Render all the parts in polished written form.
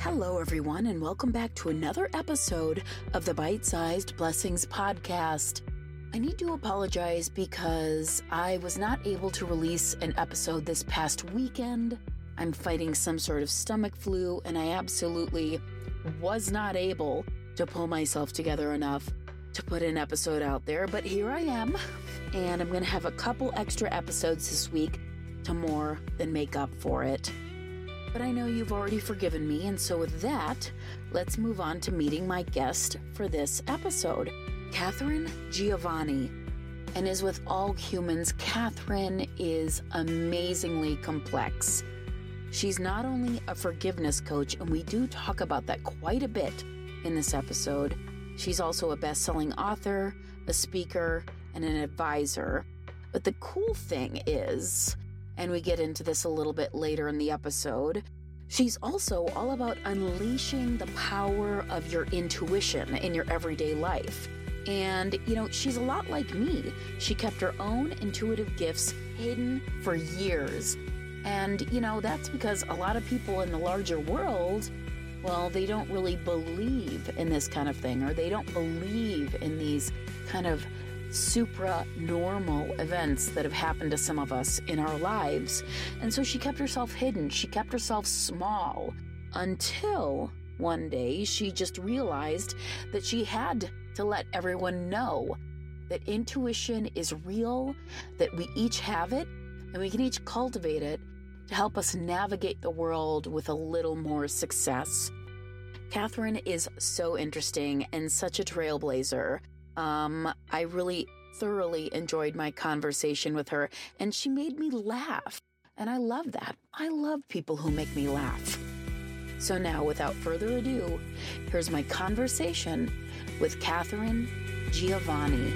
Hello, everyone, and welcome back to another episode of the Bite-Sized Blessings podcast. I need to apologize because I was not able to release an episode this past weekend. I'm fighting some sort of stomach flu, and I absolutely was not able to pull myself together enough to put an episode out there. But here I am, and I'm going to have a couple extra episodes this week to more than make up for it. But I know you've already forgiven me, and so with that, let's move on to meeting my guest for this episode, Catherine Giovanni. And as with all humans, Catherine is amazingly complex. She's not only a forgiveness coach, and we do talk about that quite a bit in this episode. She's also a best-selling author, a speaker, and an advisor. But the cool thing is, and we get into this a little bit later in the episode, she's also all about unleashing the power of your intuition in your everyday life. And, she's a lot like me. She kept her own intuitive gifts hidden for years. And, that's because a lot of people in the larger world, well, they don't really believe in this kind of thing, or they don't believe in these kind of supra-normal events that have happened to some of us in our lives. And so she kept herself hidden. She kept herself small until one day she just realized that she had to let everyone know that intuition is real, that we each have it, and we can each cultivate it to help us navigate the world with a little more success. Catherine is so interesting and such a trailblazer. I really thoroughly enjoyed my conversation with her, and she made me laugh. And I love that. I love people who make me laugh. So now, without further ado, here's my conversation with Catherine Giovanni.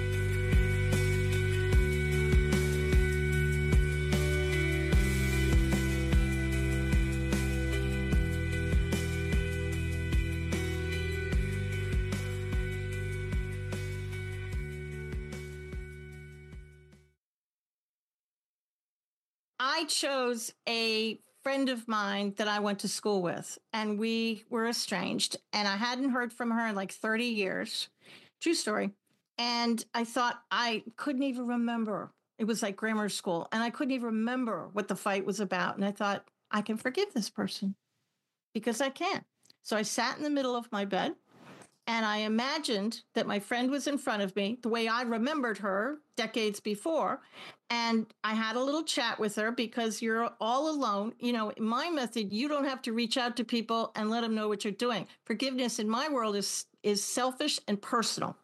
I chose a friend of mine that I went to school with, and we were estranged, and I hadn't heard from her in like 30 years. True story. And I thought I couldn't even remember. It was like grammar school, and I couldn't even remember what the fight was about. And I thought, I can forgive this person because I can. So I sat in the middle of my bed, and I imagined that my friend was in front of me, the way I remembered her decades before. And I had a little chat with her because you're all alone. In my method, you don't have to reach out to people and let them know what you're doing. Forgiveness in my world is selfish and personal.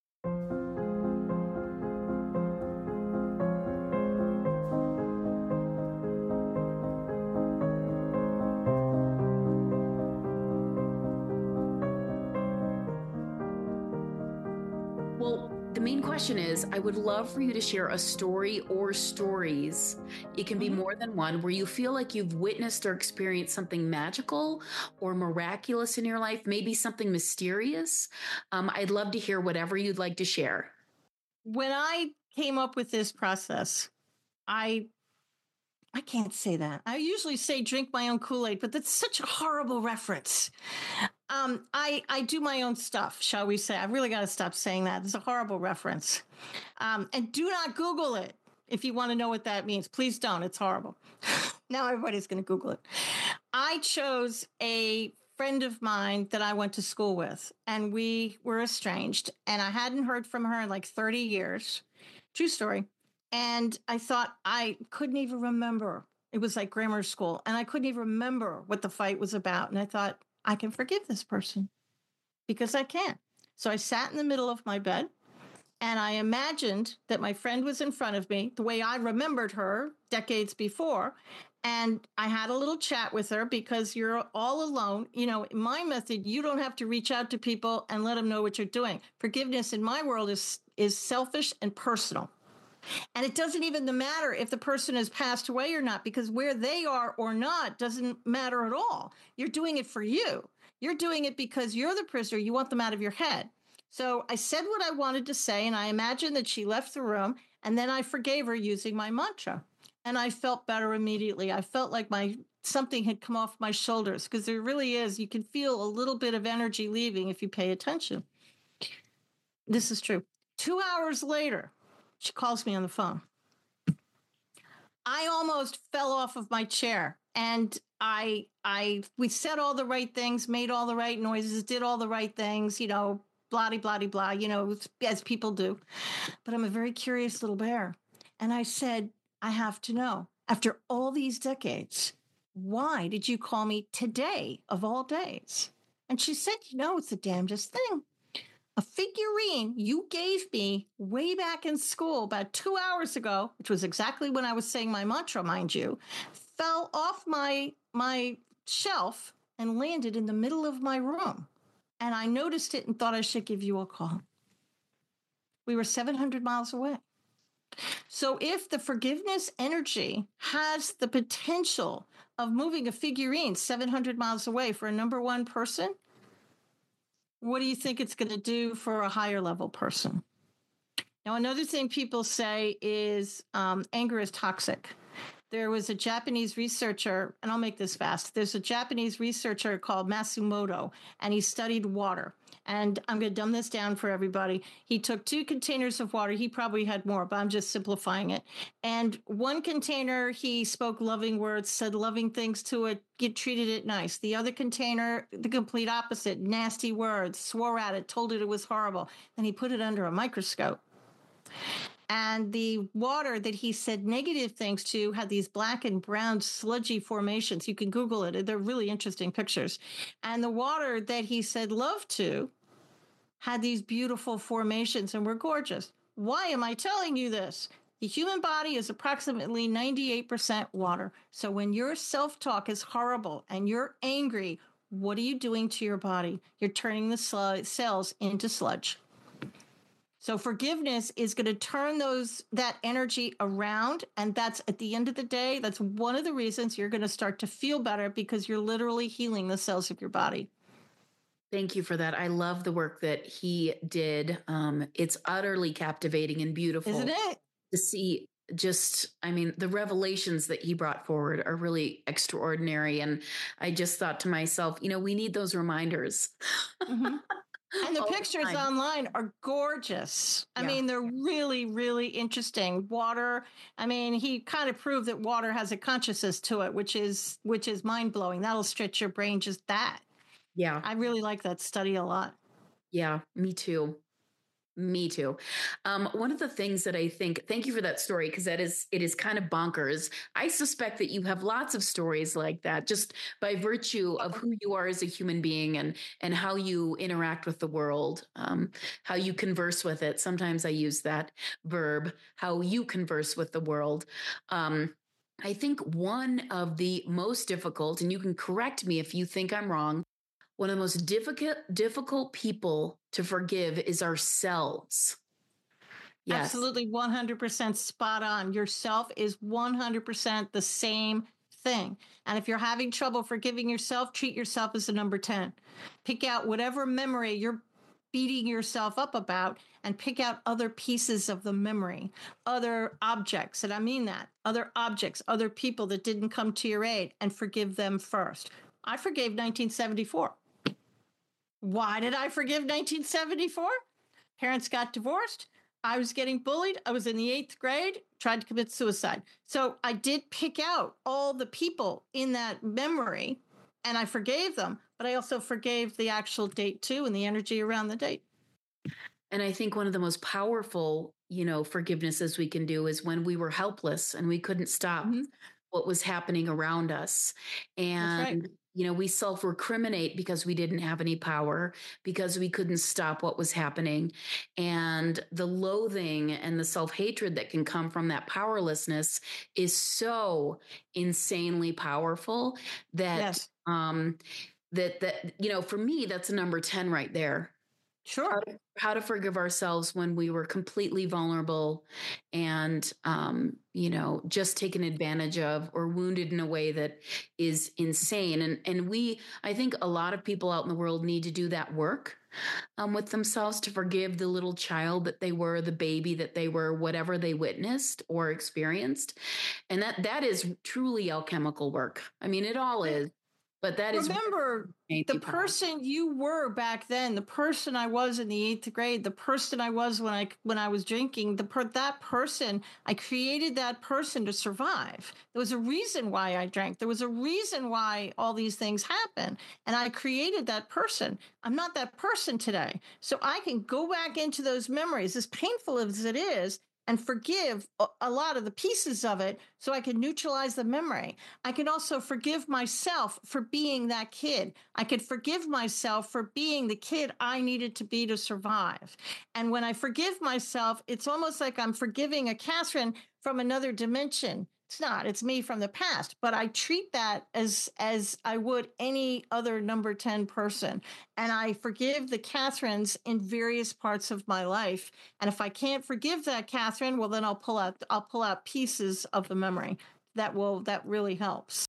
Well, the main question is, I would love for you to share a story or stories. It can be more than one, where you feel like you've witnessed or experienced something magical or miraculous in your life, maybe something mysterious. I'd love to hear whatever you'd like to share. When I came up with this process, I can't say that. I usually say drink my own Kool-Aid, but that's such a horrible reference. I do my own stuff, shall we say. I really got to stop saying that. It's a horrible reference. And do not Google it if you want to know what that means. Please don't. It's horrible. Now everybody's going to Google it. I chose a friend of mine that I went to school with, and we were estranged, and I hadn't heard from her in like 30 years. True story. And I thought I couldn't even remember. It was like grammar school, and I couldn't even remember what the fight was about. And I thought, I can forgive this person because I can. So I sat in the middle of my bed, and I imagined that my friend was in front of me, the way I remembered her decades before. And I had a little chat with her because you're all alone. In my method, you don't have to reach out to people and let them know what you're doing. Forgiveness in my world is selfish and personal. And it doesn't even matter if the person has passed away or not, because where they are or not doesn't matter at all. You're doing it for you. You're doing it because you're the prisoner. You want them out of your head. So I said what I wanted to say, and I imagined that she left the room, and then I forgave her using my mantra. and I felt better immediately. I felt like something had come off my shoulders, because there really is. You can feel a little bit of energy leaving if you pay attention. This is true. 2 hours later, she calls me on the phone. I almost fell off of my chair, and we said all the right things, made all the right noises, did all the right things, blah, blah, blah, blah, as people do. But I'm a very curious little bear. And I said, I have to know, after all these decades, why did you call me today of all days? And she said, it's the damnedest thing. A figurine you gave me way back in school about 2 hours ago, which was exactly when I was saying my mantra, mind you, fell off my shelf and landed in the middle of my room. And I noticed it and thought I should give you a call. We were 700 miles away. So if the forgiveness energy has the potential of moving a figurine 700 miles away for a number one person, what do you think it's going to do for a higher level person? Now, another thing people say is anger is toxic. There was a Japanese researcher, and I'll make this fast. There's a Japanese researcher called Matsumoto, and he studied water. And I'm going to dumb this down for everybody. He took 2 containers of water. He probably had more, but I'm just simplifying it. And one container, he spoke loving words, said loving things to it, treated it nice. The other container, the complete opposite, nasty words, swore at it, told it was horrible. Then he put it under a microscope. And the water that he said negative things to had these black and brown sludgy formations. You can Google it. They're really interesting pictures. And the water that he said love to had these beautiful formations and were gorgeous. Why am I telling you this? The human body is approximately 98% water. So when your self-talk is horrible and you're angry, what are you doing to your body? You're turning the cells into sludge. So forgiveness is going to turn that energy around. And that's, at the end of the day, that's one of the reasons you're going to start to feel better, because you're literally healing the cells of your body. Thank you for that. I love the work that he did. It's utterly captivating and beautiful. Isn't it? To see the revelations that he brought forward are really extraordinary. And I just thought to myself, we need those reminders. Mm-hmm. And the pictures online are gorgeous. I mean, they're really, really interesting. Water. I mean, he kind of proved that water has a consciousness to it, which is mind blowing. That'll stretch your brain, just that. Yeah. I really like that study a lot. Yeah, me too. Me too. One of the things that I think, thank you for that story, because it is kind of bonkers. I suspect that you have lots of stories like that, just by virtue of who you are as a human being and how you interact with the world, how you converse with it. Sometimes I use that verb, how you converse with the world. I think one of the most difficult, and you can correct me if you think I'm wrong, one of the most difficult people to forgive is ourselves. Yes. Absolutely, 100% spot on. Yourself is 100% the same thing. And if you're having trouble forgiving yourself, treat yourself as a number 10. Pick out whatever memory you're beating yourself up about and pick out other pieces of the memory, other objects. And I mean that, other objects, other people that didn't come to your aid, and forgive them first. I forgave 1974. Why did I forgive 1974? Parents got divorced. I was getting bullied. I was in the 8th grade, tried to commit suicide. So I did pick out all the people in that memory, and I forgave them, but I also forgave the actual date too, and the energy around the date. And I think one of the most powerful, forgivenesses we can do is when we were helpless and we couldn't stop what was happening around us. And That's right. We self-recriminate because we didn't have any power, because we couldn't stop what was happening. And the loathing and the self-hatred that can come from that powerlessness is so insanely powerful that, that for me, that's a number 10 right there. Sure. How to forgive ourselves when we were completely vulnerable and, just taken advantage of or wounded in a way that is insane. And I think a lot of people out in the world need to do that work. with themselves, to forgive the little child that they were, the baby that they were, whatever they witnessed or experienced. And that is truly alchemical work. I mean, it all is. But that is, remember, the person you were back then, the person I was in the 8th grade, the person I was when I was drinking, that person, I created that person to survive. There was a reason why I drank. There was a reason why all these things happen. And I created that person. I'm not that person today. So I can go back into those memories, as painful as it is, and forgive a lot of the pieces of it so I can neutralize the memory. I can also forgive myself for being that kid. I could forgive myself for being the kid I needed to be to survive. And when I forgive myself, it's almost like I'm forgiving a Catherine from another dimension. It's not, it's me from the past, but I treat that as I would any other number 10 person. And I forgive the Catherines in various parts of my life. And if I can't forgive that Catherine, well, then I'll pull out pieces of the memory. That really helps.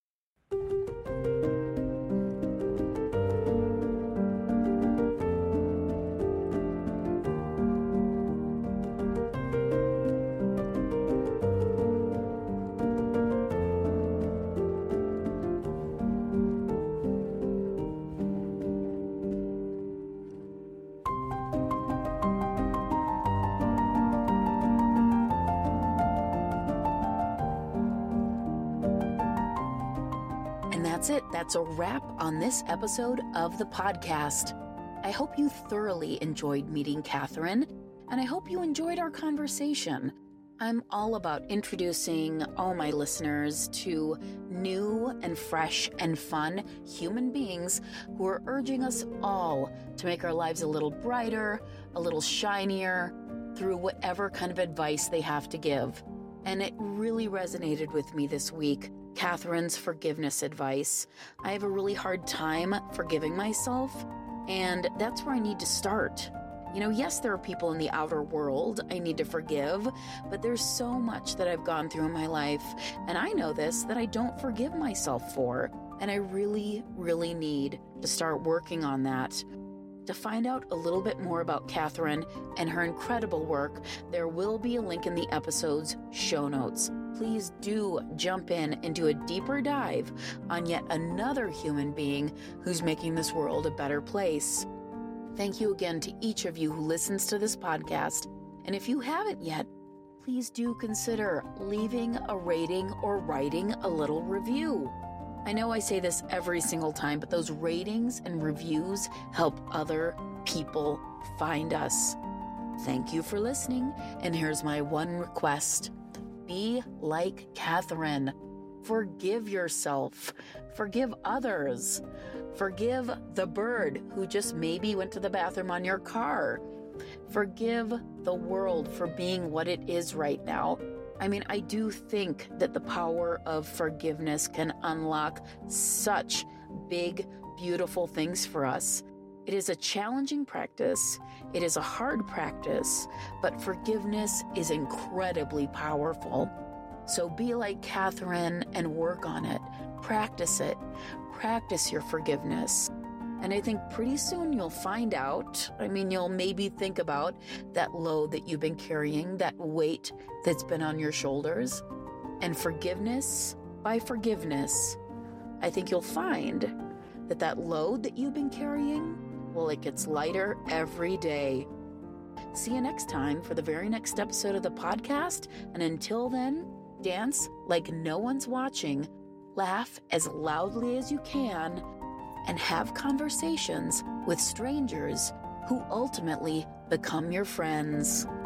That's it. That's a wrap on this episode of the podcast. I hope you thoroughly enjoyed meeting Catherine, and I hope you enjoyed our conversation. I'm all about introducing all my listeners to new and fresh and fun human beings who are urging us all to make our lives a little brighter, a little shinier, through whatever kind of advice they have to give. And it really resonated with me this week. Catherine's forgiveness advice. I have a really hard time forgiving myself, and that's where I need to start. You know, yes, there are people in the outer world I need to forgive, but there's so much that I've gone through in my life, and I know this, that I don't forgive myself for, and I really, really need to start working on that. To find out a little bit more about Catherine and her incredible work, there will be a link in the episode's show notes. Please do jump in and do a deeper dive on yet another human being who's making this world a better place. Thank you again to each of you who listens to this podcast. And if you haven't yet, please do consider leaving a rating or writing a little review. I know I say this every single time, but those ratings and reviews help other people find us. Thank you for listening, and here's my one request. Be like Catherine. Forgive yourself. Forgive others. Forgive the bird who just maybe went to the bathroom on your car. Forgive the world for being what it is right now. I mean, I do think that the power of forgiveness can unlock such big, beautiful things for us. It is a challenging practice. It is a hard practice, but forgiveness is incredibly powerful. So be like Catherine and work on it. Practice it. Practice your forgiveness. And I think pretty soon you'll find out, you'll maybe think about that load that you've been carrying, that weight that's been on your shoulders. And forgiveness by forgiveness, I think you'll find that load that you've been carrying, well, it gets lighter every day. See you next time for the very next episode of the podcast. And until then, dance like no one's watching, laugh as loudly as you can, and have conversations with strangers who ultimately become your friends.